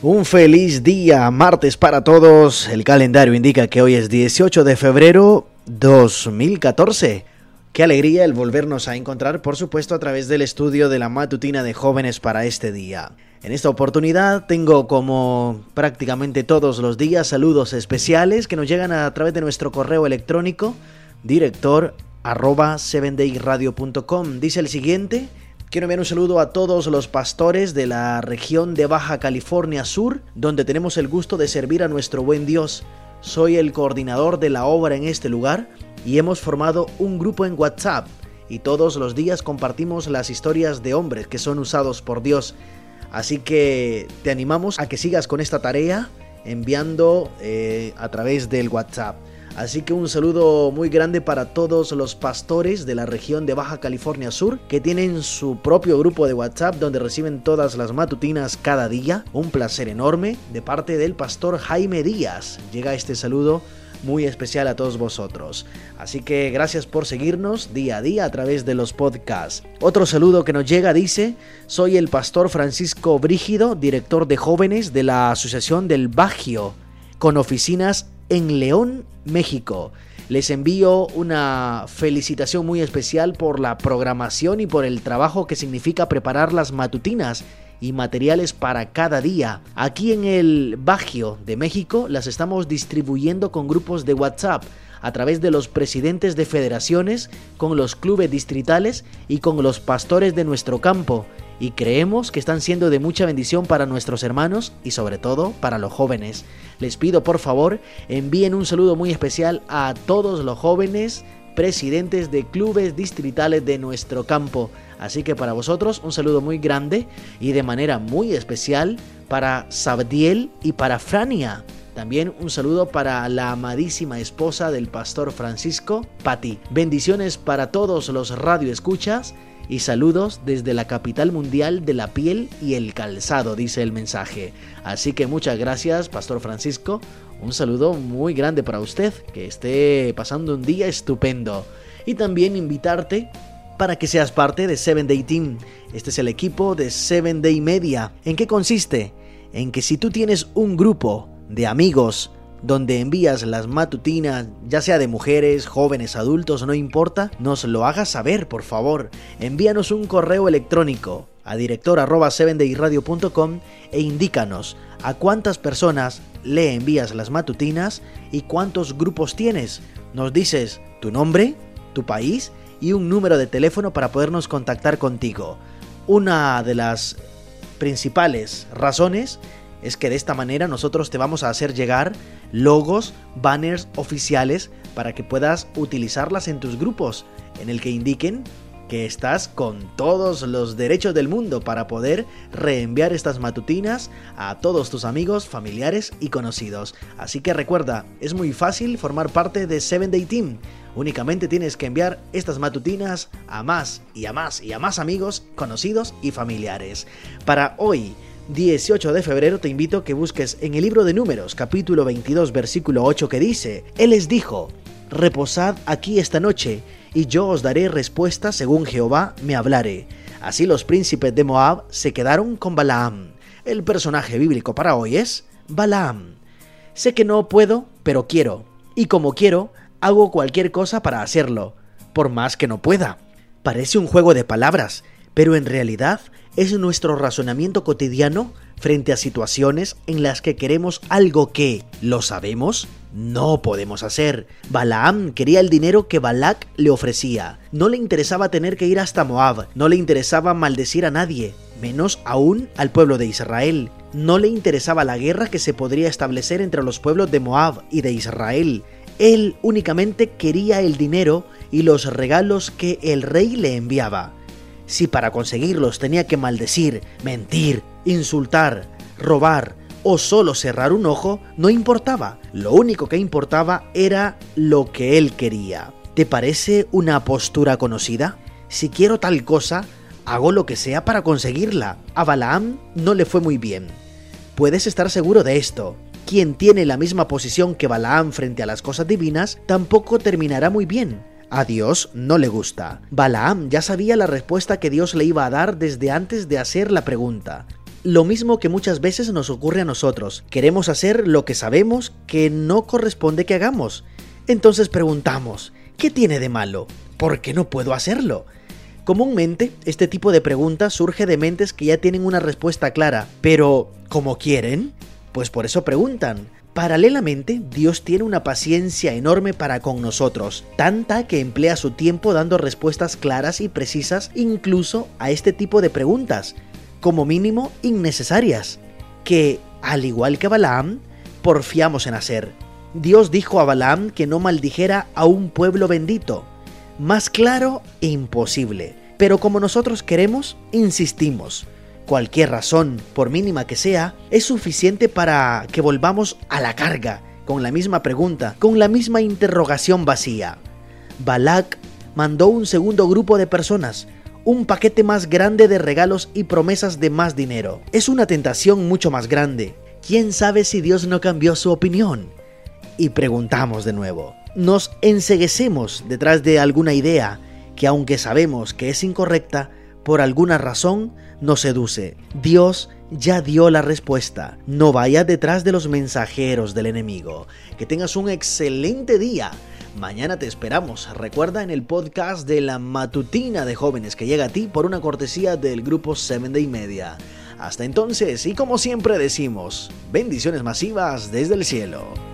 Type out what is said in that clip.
Un feliz día, martes para todos. El calendario indica que hoy es 18 de febrero 2014. Qué alegría el volvernos a encontrar, por supuesto, a través del estudio de la matutina de jóvenes para este día. En esta oportunidad tengo, como prácticamente todos los días, saludos especiales que nos llegan a través de nuestro correo electrónico director@7dayradio.com. Dice el siguiente: quiero enviar un saludo a todos los pastores de la región de Baja California Sur, donde tenemos el gusto de servir a nuestro buen Dios. Soy el coordinador de la obra en este lugar y hemos formado un grupo en WhatsApp y todos los días compartimos las historias de hombres que son usados por Dios. Así que te animamos a que sigas con esta tarea enviando a través del WhatsApp. Así que un saludo muy grande para todos los pastores de la región de Baja California Sur que tienen su propio grupo de WhatsApp donde reciben todas las matutinas cada día. Un placer enorme de parte del pastor Jaime Díaz. Llega este saludo muy especial a todos vosotros. Así que gracias por seguirnos día a día a través de los podcasts. Otro saludo que nos llega dice: soy el pastor Francisco Brígido, director de jóvenes de la Asociación del Bajío, con oficinas en León, México. Les envío una felicitación muy especial por la programación y por el trabajo que significa preparar las matutinas y materiales para cada día. Aquí en el Bajío de México las estamos distribuyendo con grupos de WhatsApp a través de los presidentes de federaciones, con los clubes distritales y con los pastores de nuestro campo. Y creemos que están siendo de mucha bendición para nuestros hermanos y sobre todo para los jóvenes. Les pido por favor envíen un saludo muy especial a todos los jóvenes presidentes de clubes distritales de nuestro campo. Así que para vosotros un saludo muy grande y de manera muy especial para Sabdiel y para Frania. También un saludo para la amadísima esposa del pastor Francisco, Pati. Bendiciones para todos los radioescuchas y saludos desde la capital mundial de la piel y el calzado, dice el mensaje. Así que muchas gracias, pastor Francisco. Un saludo muy grande para usted, que esté pasando un día estupendo. Y también invitarte para que seas parte de 7 Day Team. Este es el equipo de 7 Day Media. ¿En qué consiste? En que si tú tienes un grupo de amigos donde envías las matutinas, ya sea de mujeres, jóvenes, adultos, no importa, nos lo hagas saber, por favor. Envíanos un correo electrónico a director@7dayradio.com e indícanos a cuántas personas le envías las matutinas y cuántos grupos tienes. Nos dices tu nombre, tu país y un número de teléfono para podernos contactar contigo. Una de las principales razones es que de esta manera nosotros te vamos a hacer llegar logos, banners oficiales para que puedas utilizarlas en tus grupos, en el que indiquen que estás con todos los derechos del mundo para poder reenviar estas matutinas a todos tus amigos, familiares y conocidos. Así que recuerda, es muy fácil formar parte de 7 Day Team. Únicamente tienes que enviar estas matutinas a más y a más y a más amigos, conocidos y familiares. Para hoy, 18 de febrero, te invito a que busques en el libro de Números, capítulo 22, versículo 8, que dice: Él les dijo: reposad aquí esta noche, y yo os daré respuesta según Jehová me hablare. Así los príncipes de Moab se quedaron con Balaam. El personaje bíblico para hoy es Balaam. Sé que no puedo, pero quiero. Y como quiero, hago cualquier cosa para hacerlo, por más que no pueda. Parece un juego de palabras, pero en realidad es nuestro razonamiento cotidiano frente a situaciones en las que queremos algo que, ¿lo sabemos?, no podemos hacer. Balaam quería el dinero que Balac le ofrecía. No le interesaba tener que ir hasta Moab. No le interesaba maldecir a nadie, menos aún al pueblo de Israel. No le interesaba la guerra que se podría establecer entre los pueblos de Moab y de Israel. Él únicamente quería el dinero y los regalos que el rey le enviaba. Si para conseguirlos tenía que maldecir, mentir, insultar, robar o solo cerrar un ojo, no importaba. Lo único que importaba era lo que él quería. ¿Te parece una postura conocida? Si quiero tal cosa, hago lo que sea para conseguirla. A Balaam no le fue muy bien. Puedes estar seguro de esto. Quien tiene la misma posición que Balaam frente a las cosas divinas, tampoco terminará muy bien. A Dios no le gusta. Balaam ya sabía la respuesta que Dios le iba a dar desde antes de hacer la pregunta. lo mismo que muchas veces nos ocurre a nosotros. Queremos hacer lo que sabemos que no corresponde que hagamos. Entonces preguntamos, ¿qué tiene de malo? ¿Por qué no puedo hacerlo? Comúnmente, este tipo de preguntas surge de mentes que ya tienen una respuesta clara, pero ¿cómo quieren? Pues por eso preguntan. Paralelamente, Dios tiene una paciencia enorme para con nosotros, tanta que emplea su tiempo dando respuestas claras y precisas incluso a este tipo de preguntas, como mínimo innecesarias, que, al igual que Balaam, porfiamos en hacer. Dios dijo a Balaam que no maldijera a un pueblo bendito. Más claro e imposible. Pero como nosotros queremos, insistimos. Cualquier razón, por mínima que sea, es suficiente para que volvamos a la carga, con la misma pregunta, con la misma interrogación vacía. Balac mandó un segundo grupo de personas, un paquete más grande de regalos y promesas de más dinero. Es una tentación mucho más grande. ¿Quién sabe si Dios no cambió su opinión? Y preguntamos de nuevo. Nos enceguecemos detrás de alguna idea que, aunque sabemos que es incorrecta, por alguna razón nos seduce. Dios ya dio la respuesta. No vayas detrás de los mensajeros del enemigo. Que tengas un excelente día. Mañana te esperamos. Recuerda, en el podcast de la Matutina de Jóvenes, que llega a ti por una cortesía del grupo 7 Day Media. Hasta entonces, y como siempre decimos, bendiciones masivas desde el cielo.